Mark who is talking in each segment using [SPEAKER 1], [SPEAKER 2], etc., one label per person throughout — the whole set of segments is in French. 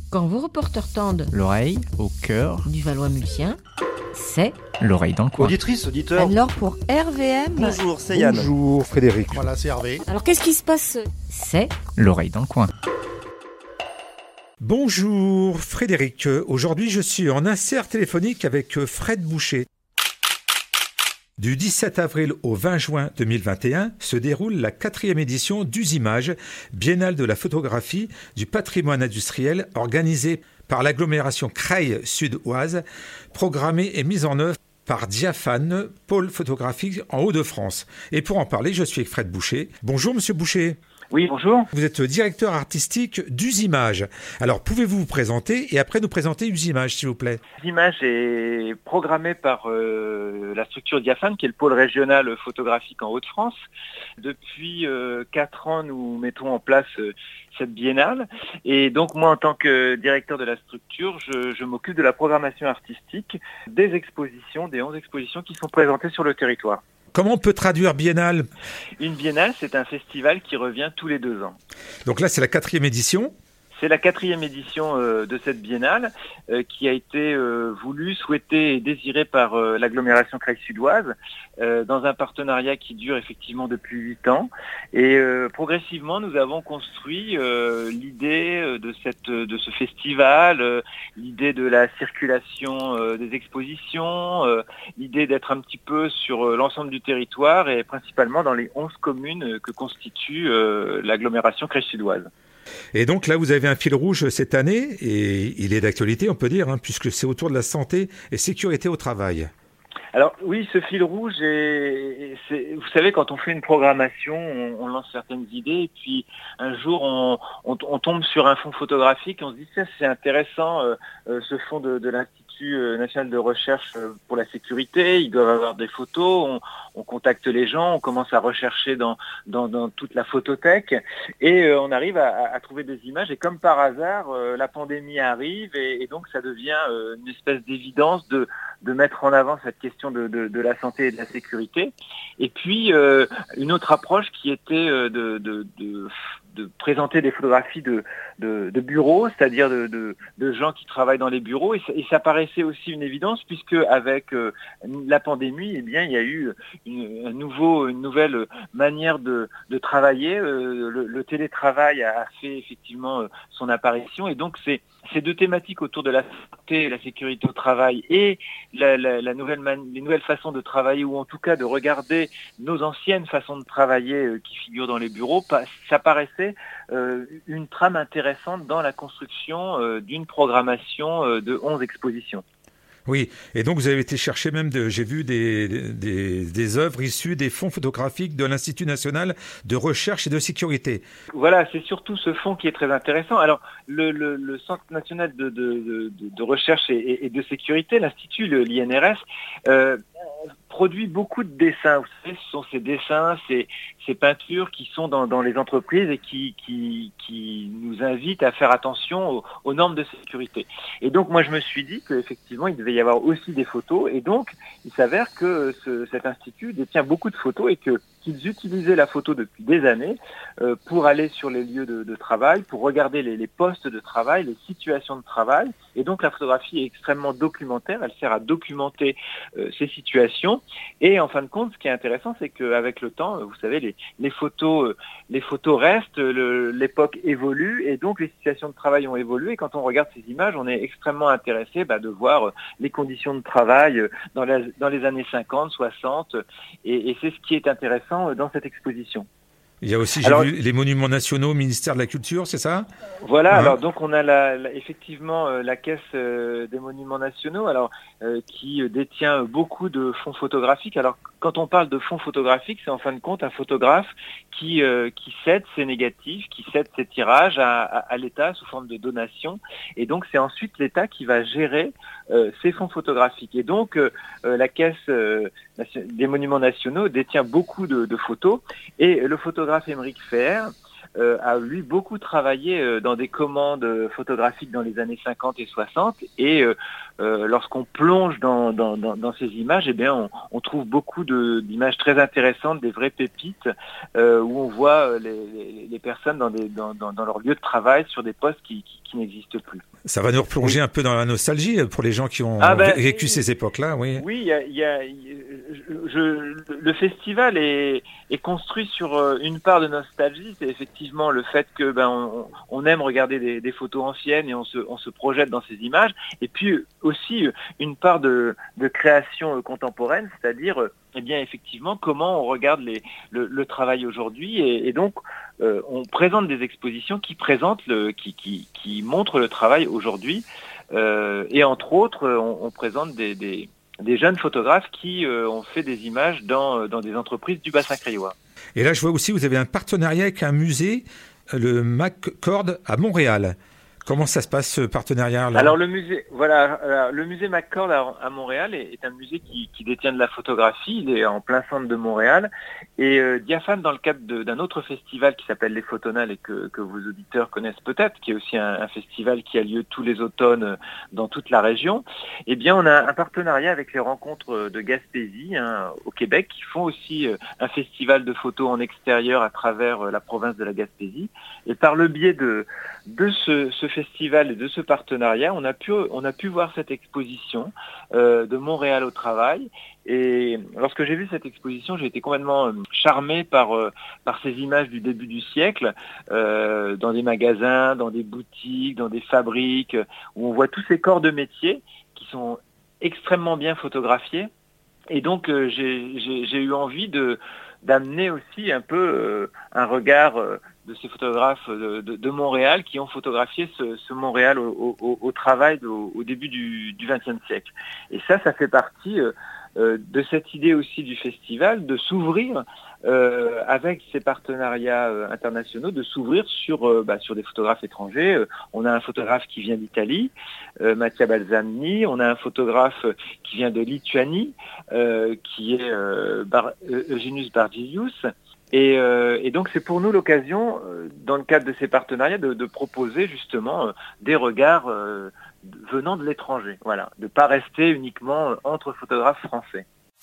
[SPEAKER 1] Quand vos reporters tendent
[SPEAKER 2] L'oreille au cœur
[SPEAKER 1] du Valois-Mulsien, c'est
[SPEAKER 2] l'oreille dans le coin.
[SPEAKER 3] Auditrice, auditeur.
[SPEAKER 1] alors pour RVM.
[SPEAKER 3] Bonjour, c'est Yann.
[SPEAKER 4] Bonjour Frédéric.
[SPEAKER 5] Voilà, c'est Hervé.
[SPEAKER 1] Alors qu'est-ce qui se passe? C'est
[SPEAKER 2] L'oreille dans le coin.
[SPEAKER 4] Bonjour Frédéric. Aujourd'hui, je suis en insert téléphonique avec Fred Boucher. Du 17 avril au 20 juin 2021 se déroule la 4e édition d'Usimage, Biennale de la photographie du patrimoine industriel organisée par l'agglomération Creil Sud-Oise, programmée et mise en œuvre par Diaphane, pôle photographique en Hauts-de-France. Et pour en parler, je suis avec Fred Boucher. Bonjour Monsieur Boucher.
[SPEAKER 6] Oui, bonjour.
[SPEAKER 4] Vous êtes directeur artistique d'Usimage. Alors, pouvez-vous vous présenter et après nous présenter Usimage, s'il vous plaît?
[SPEAKER 6] L'image est programmée par la structure Diaphane, qui est le pôle régional photographique en Hauts-de-France. Depuis 4 ans, nous mettons en place cette biennale. Et donc, moi, en tant que directeur de la structure, je m'occupe de la programmation artistique des expositions, des 11 expositions qui sont présentées sur le territoire.
[SPEAKER 4] Comment on peut traduire biennale?
[SPEAKER 6] Une biennale, c'est un festival qui revient tous les 2 ans.
[SPEAKER 4] Donc là, c'est la 4e édition.
[SPEAKER 6] C'est la 4e édition de cette biennale qui a été voulue, souhaitée et désirée par l'agglomération Creil Sud-Oise dans un partenariat qui dure effectivement depuis 8 ans. Et progressivement, nous avons construit l'idée de ce festival, l'idée de la circulation des expositions, l'idée d'être un petit peu sur l'ensemble du territoire et principalement dans les 11 communes que constitue l'agglomération Creil Sud-Oise.
[SPEAKER 4] Et donc là, vous avez un fil rouge cette année, et il est d'actualité, on peut dire, puisque c'est autour de la santé et sécurité au travail.
[SPEAKER 6] Alors oui, ce fil rouge, vous savez, quand on fait une programmation, on lance certaines idées, et puis un jour, on tombe sur un fonds photographique, on se dit, c'est intéressant, ce fonds de l'Institut national de recherche pour la sécurité, ils doivent avoir des photos, on contacte les gens, on commence à rechercher dans toute la photothèque et on arrive à trouver des images et comme par hasard, la pandémie arrive et donc ça devient une espèce d'évidence de mettre en avant cette question de la santé et de la sécurité. Et puis une autre approche qui était de présenter des photographies de bureaux, c'est-à-dire de gens qui travaillent dans les bureaux, et ça paraissait aussi une évidence puisque avec la pandémie, eh bien il y a eu une nouvelle manière de travailler. Le télétravail a fait effectivement son apparition, et donc ces 2 thématiques autour de la santé et la sécurité au travail et les nouvelles façons de travailler, ou en tout cas de regarder nos anciennes façons de travailler qui figurent dans les bureaux, ça paraissait une trame intéressante dans la construction d'une programmation de 11 expositions.
[SPEAKER 4] Oui, et donc vous avez été chercher même, j'ai vu des œuvres issues des fonds photographiques de l'Institut national de recherche et de sécurité.
[SPEAKER 6] Voilà, c'est surtout ce fonds qui est très intéressant. Alors, le Centre national de recherche et de sécurité, l'Institut, l'INRS, produit beaucoup de dessins. Vous savez, ce sont ces dessins, ces peintures qui sont dans les entreprises et qui nous invitent à faire attention aux normes de sécurité. Et donc, moi, je me suis dit qu'effectivement, il devait y avoir aussi des photos. Et donc, il s'avère que cet institut détient beaucoup de photos et qu'ils utilisaient la photo depuis des années pour aller sur les lieux de travail, pour regarder les postes de travail, les situations de travail. Et donc, la photographie est extrêmement documentaire. Elle sert à documenter ces situations. Et en fin de compte, ce qui est intéressant, c'est qu'avec le temps, vous savez, les photos restent, l'époque évolue, et donc les situations de travail ont évolué. Et quand on regarde ces images, on est extrêmement intéressé de voir les conditions de travail dans les années 50, 60, et c'est ce qui est intéressant dans cette exposition.
[SPEAKER 4] Il y a aussi, j'ai vu, les monuments nationaux au ministère de la Culture, c'est ça?
[SPEAKER 6] Voilà, alors donc on a effectivement la Caisse des Monuments Nationaux, qui détient beaucoup de fonds photographiques. Alors quand on parle de fonds photographiques, c'est en fin de compte un photographe qui cède ses négatifs, qui cède ses tirages à l'État sous forme de donation. Et donc c'est ensuite l'État qui va gérer ces fonds photographiques. Et donc la Caisse des Monuments Nationaux détient beaucoup de photos. Et le photographe Émeric Feher a lui beaucoup travaillé dans des commandes photographiques dans les années 50 et 60 et lorsqu'on plonge dans ces images, eh bien on trouve beaucoup d'images très intéressantes, des vraies pépites où on voit les personnes dans leur lieu de travail sur des postes qui n'existent plus.
[SPEAKER 4] Ça va nous replonger un peu dans la nostalgie pour les gens qui ont vécu ces époques-là, oui.
[SPEAKER 6] Oui, le festival est construit sur une part de nostalgie, c'est effectivement le fait que on aime regarder des photos anciennes et on se projette dans ces images, et puis aussi une part de création contemporaine, c'est-à-dire eh bien effectivement comment on regarde le travail aujourd'hui, et donc on présente des expositions qui montrent le travail aujourd'hui, et entre autres on présente des jeunes photographes qui ont fait des images dans des entreprises du bassin criois.
[SPEAKER 4] Et là, je vois aussi, vous avez un partenariat avec un musée, le McCord à Montréal. Comment ça se passe, ce partenariat-là ?
[SPEAKER 6] Alors le musée McCord à Montréal est un musée qui détient de la photographie. Il est en plein centre de Montréal. Et Diaphane, dans le cadre d'un autre festival qui s'appelle les Photonales et que vos auditeurs connaissent peut-être, qui est aussi un festival qui a lieu tous les automnes dans toute la région, eh bien on a un partenariat avec les rencontres de Gaspésie au Québec, qui font aussi un festival de photos en extérieur à travers la province de la Gaspésie. Et par le biais de ce festival et de ce partenariat, on a pu voir cette exposition de Montréal au travail. Et lorsque j'ai vu cette exposition, j'ai été complètement charmé par ces images du début du siècle, dans des magasins, dans des boutiques, dans des fabriques, où on voit tous ces corps de métier qui sont extrêmement bien photographiés. Et donc j'ai eu envie d'amener aussi un peu un regard de ces photographes de Montréal qui ont photographié ce Montréal au travail au début du XXe siècle. Et ça fait partie de cette idée aussi du festival, de s'ouvrir avec ces partenariats internationaux, de s'ouvrir sur des photographes étrangers. On a un photographe qui vient d'Italie, Mattia Balzani. On a un photographe qui vient de Lituanie, qui est Eugenius Bargilius. Et donc c'est pour nous l'occasion, dans le cadre de ces partenariats, de proposer justement des regards venant de l'étranger, voilà, de ne pas rester uniquement entre photographes français.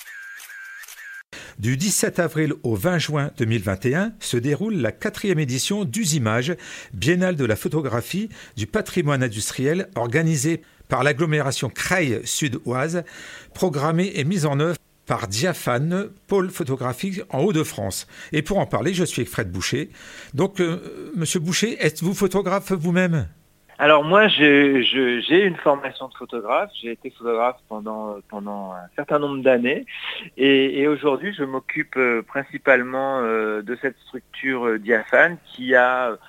[SPEAKER 4] Du 17 avril au 20 juin 2021 se déroule la 4e édition d'Usimages, Biennale de la photographie du patrimoine industriel, organisée par l'agglomération Creil Sud-Oise, programmée et mise en œuvre par Diaphane, pôle photographique en Hauts-de-France. Et pour en parler, je suis avec Fred Boucher. Donc, Monsieur Boucher, êtes-vous photographe vous-même ?
[SPEAKER 6] Alors moi, j'ai une formation de photographe. J'ai été photographe pendant un certain nombre d'années, et aujourd'hui, je m'occupe principalement de cette structure Diaphane qui a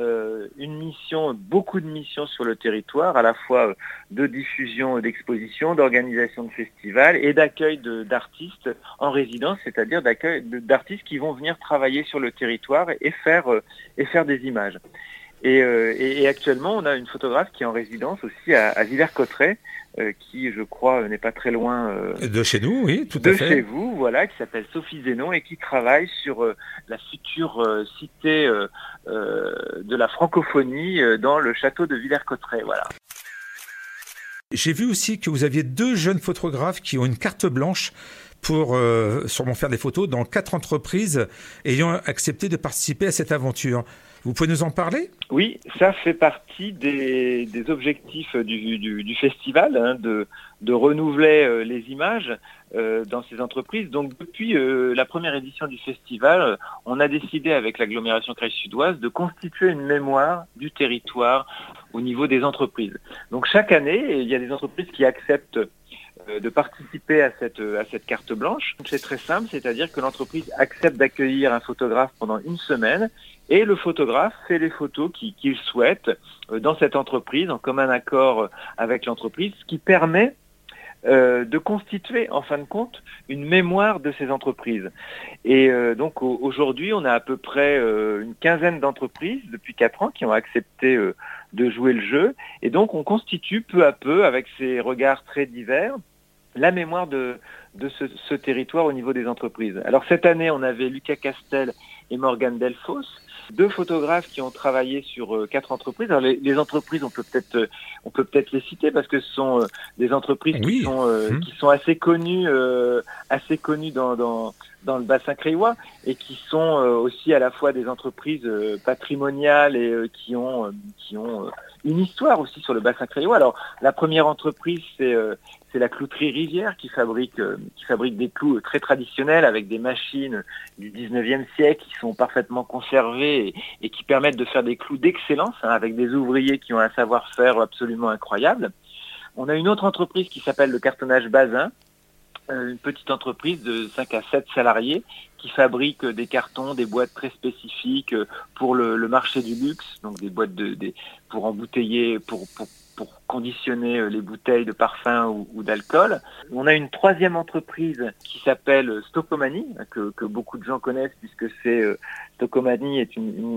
[SPEAKER 6] beaucoup de missions sur le territoire, à la fois de diffusion d'expositions, d'organisation de festivals et d'accueil d'artistes en résidence, c'est-à-dire d'accueil d'artistes qui vont venir travailler sur le territoire et faire des images. Et actuellement, on a une photographe qui est en résidence aussi à Villers-Cotterêts, qui, je crois, n'est pas très loin
[SPEAKER 4] de chez nous, oui, tout à fait.
[SPEAKER 6] De chez vous, voilà, qui s'appelle Sophie Zénon et qui travaille sur la future cité de la francophonie dans le château de Villers-Cotterêts, voilà.
[SPEAKER 4] J'ai vu aussi que vous aviez 2 jeunes photographes qui ont une carte blanche pour sûrement faire des photos dans 4 entreprises ayant accepté de participer à cette aventure. Vous pouvez nous en parler ?
[SPEAKER 6] Oui, ça fait partie des objectifs du festival, de renouveler les images dans ces entreprises. Donc depuis la première édition du festival, on a décidé avec l'agglomération Creil Sud-Ouest de constituer une mémoire du territoire au niveau des entreprises. Donc chaque année, il y a des entreprises qui acceptent de participer à cette carte blanche. C'est très simple, c'est-à-dire que l'entreprise accepte d'accueillir un photographe pendant une semaine et le photographe fait les photos qu'il souhaite dans cette entreprise en commun accord avec l'entreprise, ce qui permet de constituer en fin de compte une mémoire de ces entreprises. Et donc aujourd'hui, on a à peu près une quinzaine d'entreprises depuis 4 ans qui ont accepté de jouer le jeu. Et donc on constitue peu à peu, avec ces regards très divers, la mémoire de ce territoire au niveau des entreprises. Alors cette année, on avait Lucas Castel et Morgane Delfos 2 photographes qui ont travaillé sur 4 entreprises. Alors les entreprises, on peut peut-être les citer parce que ce sont des entreprises qui sont assez connues dans le bassin craylois et qui sont aussi à la fois des entreprises patrimoniales et qui ont une histoire aussi sur le bassin craylois. Alors la première entreprise c'est la clouterie Rivière qui fabrique des clous très traditionnels avec des machines du 19e siècle qui sont parfaitement conservées et qui permettent de faire des clous d'excellence avec des ouvriers qui ont un savoir-faire absolument incroyable. On a une autre entreprise qui s'appelle le cartonnage Bazin, une petite entreprise de 5 à 7 salariés qui fabrique des cartons, des boîtes très spécifiques pour le marché du luxe, donc des boîtes pour embouteiller, pour conditionner les bouteilles de parfum ou d'alcool. On a une 3e entreprise qui s'appelle Stocomanie, que beaucoup de gens connaissent puisque Stocomanie est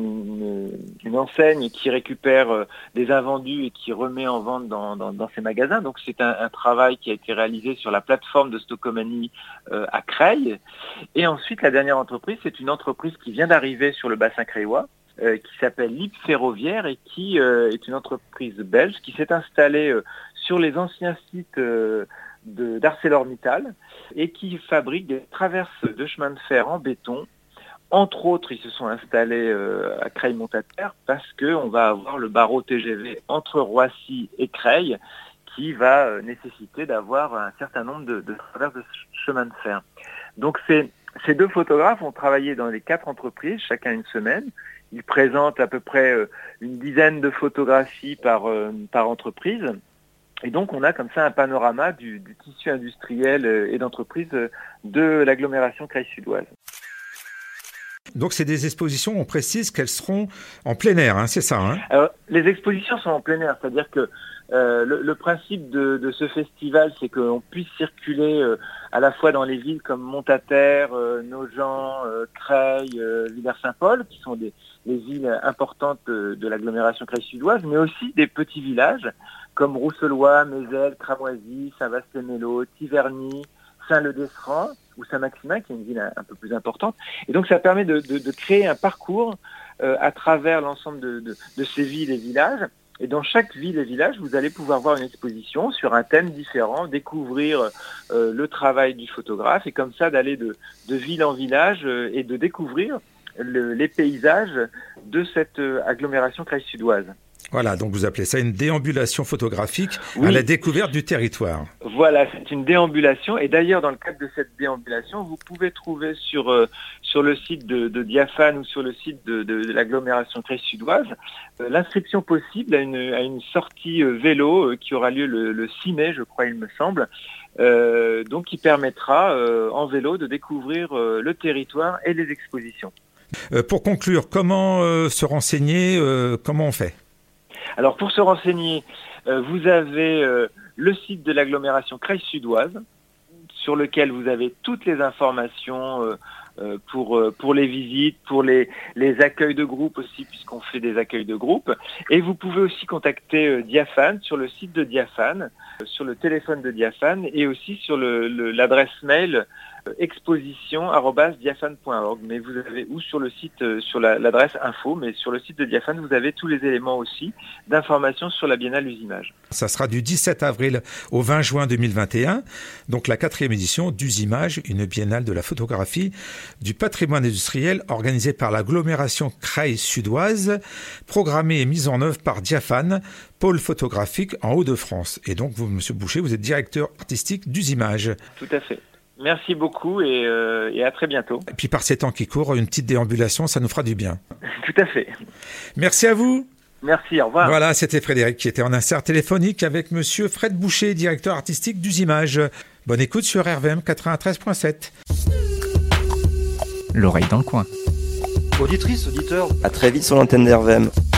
[SPEAKER 6] une enseigne qui récupère des invendus et qui remet en vente dans ses magasins. Donc c'est un travail qui a été réalisé sur la plateforme de Stocomanie à Creil. Et ensuite, la dernière entreprise, c'est une entreprise qui vient d'arriver sur le bassin craylois, qui s'appelle Lip Ferroviaire et qui est une entreprise belge qui s'est installée sur les anciens sites d'ArcelorMittal et qui fabrique des traverses de chemin de fer en béton. Entre autres, ils se sont installés à Creil-Montataire parce qu'on va avoir le barreau TGV entre Roissy et Creil qui va nécessiter d'avoir un certain nombre de traverses de chemin de fer. Donc ces 2 photographes ont travaillé dans les 4 entreprises, chacun une semaine. Ils présentent à peu près une dizaine de photographies par entreprise. Et donc, on a comme ça un panorama du tissu industriel et d'entreprise de l'agglomération creil-sudoise.
[SPEAKER 4] Donc, c'est des expositions, on précise qu'elles seront en plein air, c'est ça
[SPEAKER 6] Alors, les expositions sont en plein air, c'est-à-dire que le principe de ce festival, c'est qu'on puisse circuler à la fois dans les villes comme Montataire, Nogent, Creil, Villers-Saint-Paul, qui sont les villes importantes de l'agglomération creil-sudoise, mais aussi des petits villages comme Rousselois, Mézel, Cramoisy, Saint-Vaast-les-Mélos, Tiverny, Saint-Leu-d'Esserand ou Saint-Maximin, qui est une ville un peu plus importante. Et donc ça permet de créer un parcours à travers l'ensemble de ces villes et villages. Et dans chaque ville et village, vous allez pouvoir voir une exposition sur un thème différent, découvrir le travail du photographe et comme ça d'aller de ville en village et de découvrir les paysages de cette agglomération creil-sudoise.
[SPEAKER 4] Voilà, donc vous appelez ça une déambulation photographique à la découverte du territoire.
[SPEAKER 6] Voilà, c'est une déambulation. Et d'ailleurs, dans le cadre de cette déambulation, vous pouvez trouver sur le site de Diaphane ou sur le site de l'agglomération creil-sudoise l'inscription possible à une sortie vélo qui aura lieu le 6 mai, je crois, il me semble. Donc, qui permettra en vélo de découvrir le territoire et les expositions.
[SPEAKER 4] Pour conclure, comment se renseigner, comment on fait ?
[SPEAKER 6] Alors pour se renseigner, vous avez le site de l'agglomération creil-sudoise sur lequel vous avez toutes les informations pour les visites, pour les accueils de groupe aussi puisqu'on fait des accueils de groupe. Et vous pouvez aussi contacter Diaphane sur le site de Diaphane, sur le téléphone de Diaphane et aussi sur l'adresse mail exposition@diaphane.org, mais vous avez ou sur le site sur l'adresse info, mais sur le site de Diaphane vous avez tous les éléments aussi d'information sur la Biennale d'Usimage.
[SPEAKER 4] Ça sera du 17 avril au 20 juin 2021, donc la 4e édition d'Usimage, une biennale de la photographie du patrimoine industriel organisée par l'agglomération creil-sudoise, programmée et mise en œuvre par Diaphane, pôle photographique en Hauts-de-France. Et donc vous, Monsieur Boucher, vous êtes directeur artistique d'Usimage.
[SPEAKER 6] Tout à fait. Merci beaucoup et à très bientôt.
[SPEAKER 4] Et puis par ces temps qui courent, une petite déambulation, ça nous fera du bien.
[SPEAKER 6] Tout à fait.
[SPEAKER 4] Merci à vous.
[SPEAKER 6] Merci, au revoir.
[SPEAKER 4] Voilà, c'était Frédéric qui était en insert téléphonique avec Monsieur Fred Boucher, directeur artistique d'Usimage. Bonne écoute sur RVM 93.7.
[SPEAKER 2] L'oreille dans le coin.
[SPEAKER 3] Auditrice, auditeur, à très vite sur l'antenne d'RVM.